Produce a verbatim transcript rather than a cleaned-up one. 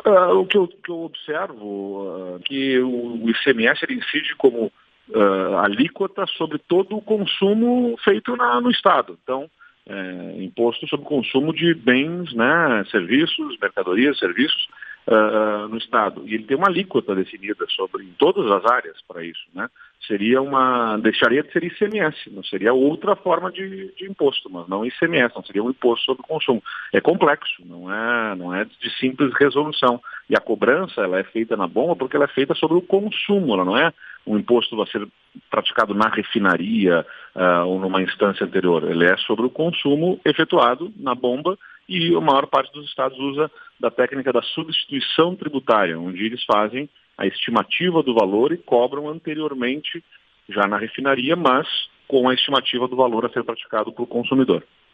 Uh, o que eu, que eu observo é uh, que o, o I C M S ele incide como uh, alíquota sobre todo o consumo feito na, no Estado. Então, é, imposto sobre o consumo de bens, né, serviços, mercadorias, serviços uh, no Estado. E ele tem uma alíquota definida sobre em todas as áreas para isso, né? Seria uma, deixaria de ser I C M S, não seria outra forma de, de imposto, mas não I C M S, não seria um imposto sobre o consumo. É complexo, não é, não é de simples resolução. E a cobrança, ela é feita na bomba porque ela é feita sobre o consumo, ela não é um imposto a ser praticado na refinaria uh, ou numa instância anterior. Ele é sobre o consumo efetuado na bomba e a maior parte dos estados usa da técnica da substituição tributária, onde eles fazem a estimativa do valor e cobram anteriormente já na refinaria, mas com a estimativa do valor a ser praticado para o consumidor.